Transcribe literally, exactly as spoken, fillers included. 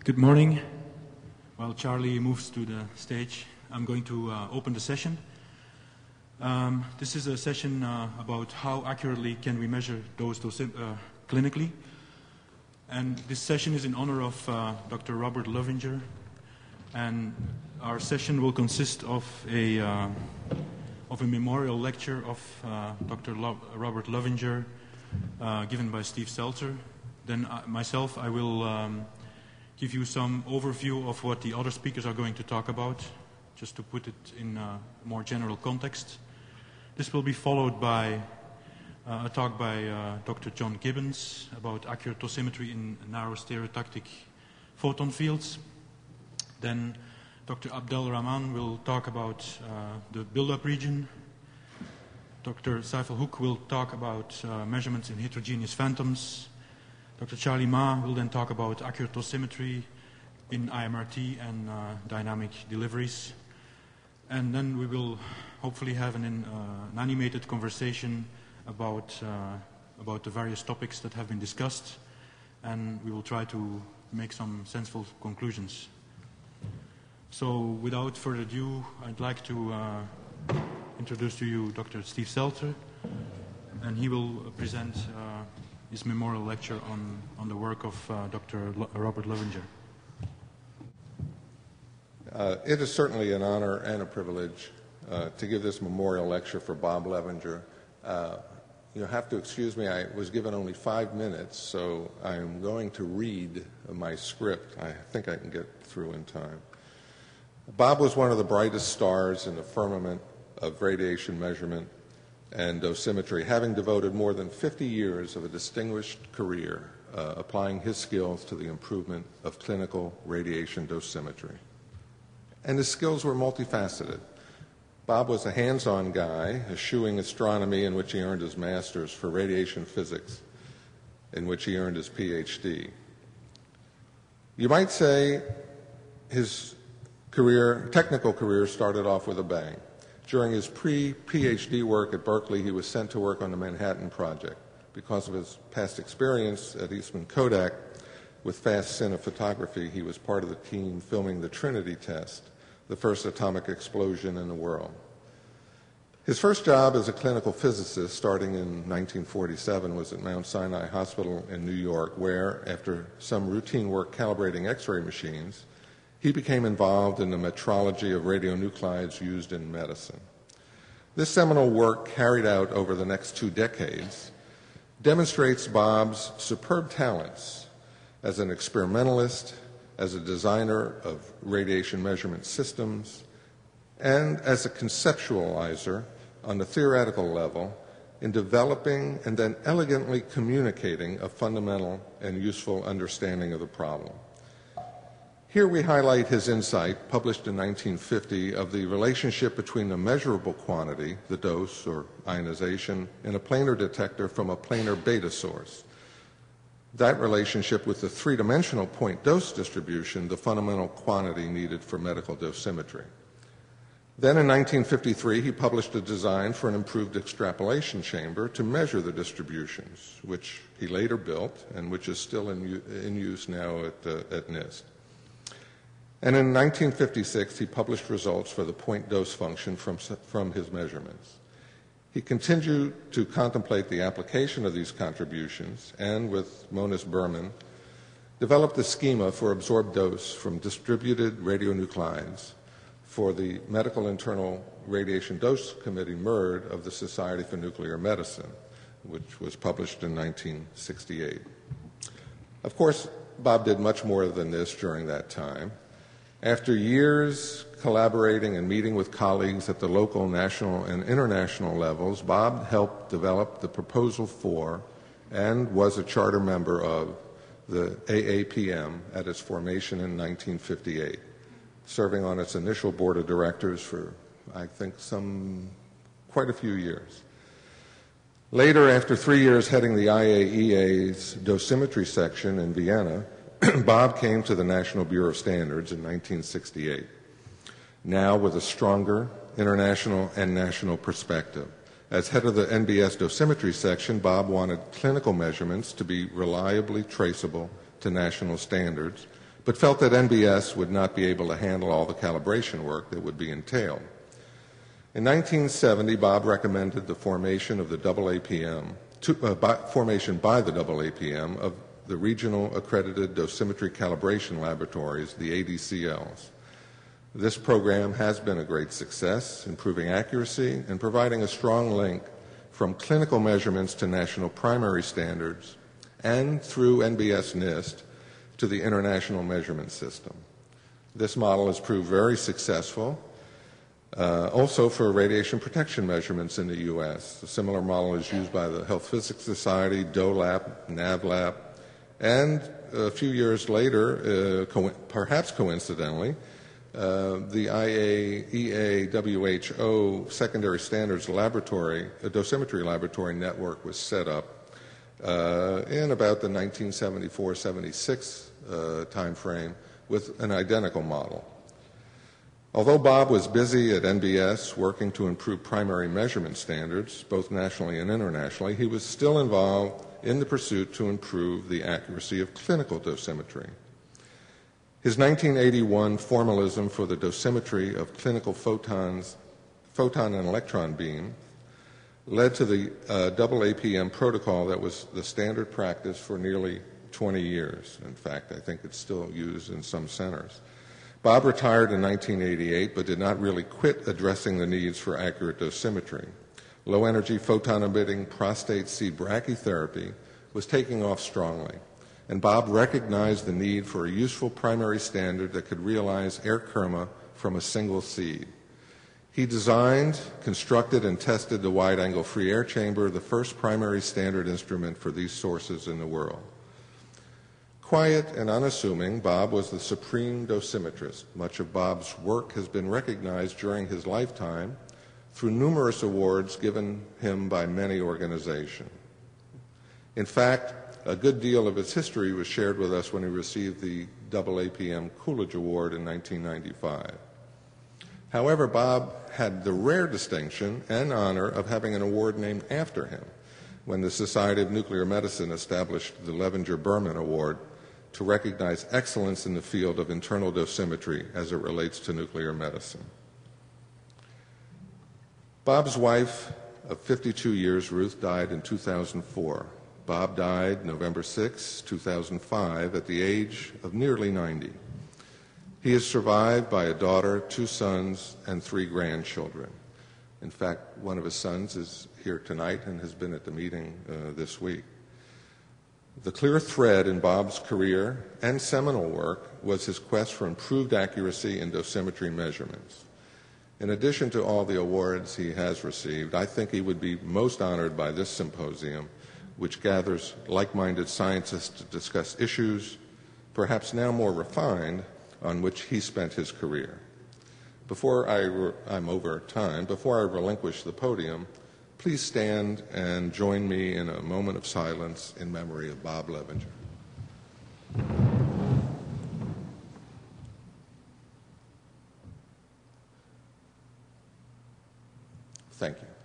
Good morning. While Charlie moves to the stage, I'm going to uh, open the session. Um, this is a session uh, about how accurately can we measure dose dosi uh, clinically. And this session is in honor of uh, Doctor Robert Lovinger. And our session will consist of a, uh, of a memorial lecture of uh, Doctor Lo Robert Lovinger, uh, given by Steve Seltzer. Then uh, myself, I will um, give you some overview of what the other speakers are going to talk about, just to put it in a more general context. This will be followed by uh, a talk by uh, Doctor John Gibbons about accurate dosimetry in narrow stereotactic photon fields. Then Doctor Abdel Rahman will talk about uh, the build-up region. Doctor Saiful Hook will talk about uh, measurements in heterogeneous phantoms. Doctor Charlie Ma will then talk about accurate dosimetry in I M R T and uh, dynamic deliveries. And then we will hopefully have an, uh, an animated conversation about, uh, about the various topics that have been discussed, and we will try to make some sensible conclusions. So without further ado, I'd like to uh, introduce to you Doctor Steve Seltzer, and he will present uh, his memorial lecture on, on the work of uh, Doctor Lo Robert Lovinger. Uh, it is certainly an honor and a privilege uh, to give this memorial lecture for Bob Lovinger. Uh, you'll have to excuse me, I was given only five minutes, so I'm going to read my script. I think I can get through in time. Bob was one of the brightest stars in the firmament of radiation measurement and dosimetry, having devoted more than fifty years of a distinguished career uh, applying his skills to the improvement of clinical radiation dosimetry. And his skills were multifaceted. Bob was a hands-on guy, eschewing astronomy, in which he earned his master's, for radiation physics, in which he earned his P H D. You might say his career, technical career started off with a bang. During his pre-P H D work at Berkeley, he was sent to work on the Manhattan Project. Because of his past experience at Eastman Kodak with fast cinephotography, he was part of the team filming the Trinity test, the first atomic explosion in the world. His first job as a clinical physicist, starting in nineteen forty-seven, was at Mount Sinai Hospital in New York, where, after some routine work calibrating X-ray machines, he became involved in the metrology of radionuclides used in medicine. This seminal work, carried out over the next two decades, demonstrates Bob's superb talents as an experimentalist, as a designer of radiation measurement systems, and as a conceptualizer on the theoretical level in developing and then elegantly communicating a fundamental and useful understanding of the problem. Here we highlight his insight, published in nineteen fifty, of the relationship between the measurable quantity, the dose or ionization, in a planar detector from a planar beta source. That relationship with the three-dimensional point dose distribution, the fundamental quantity needed for medical dosimetry. Then in nineteen fifty-three, he published a design for an improved extrapolation chamber to measure the distributions, which he later built and which is still in, in use now at, uh, at NIST. And in nineteen fifty-six, he published results for the point dose function from, from his measurements. He continued to contemplate the application of these contributions and, with Monis Berman, developed the schema for absorbed dose from distributed radionuclides for the Medical Internal Radiation Dose Committee, M I R D, of the Society for Nuclear Medicine, which was published in nineteen sixty-eight. Of course, Bob did much more than this during that time. After years collaborating and meeting with colleagues at the local, national, and international levels, Bob helped develop the proposal for and was a charter member of the A A P M at its formation in nineteen fifty-eight, serving on its initial board of directors for, I think, some quite a few years. Later, after three years heading the I A E A's dosimetry section in Vienna, Bob came to the National Bureau of Standards in nineteen sixty-eight, now with a stronger international and national perspective. As head of the N B S dosimetry section, Bob wanted clinical measurements to be reliably traceable to national standards, but felt that N B S would not be able to handle all the calibration work that would be entailed. In nineteen seventy, Bob recommended the formation of the double A P M, to, uh, by, formation by the double A P M of the Regional Accredited Dosimetry Calibration Laboratories, the A D C Ls. This program has been a great success, improving accuracy and providing a strong link from clinical measurements to national primary standards and through N B S NIST to the International Measurement System. This model has proved very successful, uh, also for radiation protection measurements in the U S. A similar model is used by the Health Physics Society, DOLAP, NAVLAP, and a few years later, uh, co- perhaps coincidentally, uh, the I A E A W H O Secondary Standards Laboratory, a dosimetry laboratory network was set up uh, in about the nineteen seventy-four seventy-six uh, time frame with an identical model. Although Bob was busy at N B S working to improve primary measurement standards, both nationally and internationally, he was still involved in the pursuit to improve the accuracy of clinical dosimetry. His nineteen eighty-one formalism for the dosimetry of clinical photons, photon and electron beam led to the uh, double A P M protocol that was the standard practice for nearly twenty years. In fact, I think it's still used in some centers. Bob retired in nineteen eighty-eight, but did not really quit addressing the needs for accurate dosimetry. Low-energy photon-emitting prostate seed brachytherapy was taking off strongly, and Bob recognized the need for a useful primary standard that could realize air kerma from a single seed. He designed, constructed, and tested the wide-angle free air chamber, the first primary standard instrument for these sources in the world. Quiet and unassuming, Bob was the supreme dosimetrist. Much of Bob's work has been recognized during his lifetime through numerous awards given him by many organizations. In fact, a good deal of his history was shared with us when he received the double A P M Coolidge Award in nineteen ninety-five. However, Bob had the rare distinction and honor of having an award named after him when the Society of Nuclear Medicine established the Levenger Berman Award to recognize excellence in the field of internal dosimetry as it relates to nuclear medicine. Bob's wife of fifty-two years, Ruth, died in two thousand four. Bob died November sixth, two thousand five, at the age of nearly ninety. He is survived by a daughter, two sons, and three grandchildren. In fact, one of his sons is here tonight and has been at the meeting uh, this week. The clear thread in Bob's career and seminal work was his quest for improved accuracy in dosimetry measurements. In addition to all the awards he has received, I think he would be most honored by this symposium, which gathers like-minded scientists to discuss issues, perhaps now more refined, on which he spent his career. Before I re- I'm over time, before I relinquish the podium, please stand and join me in a moment of silence in memory of Bob Levenger. Thank you.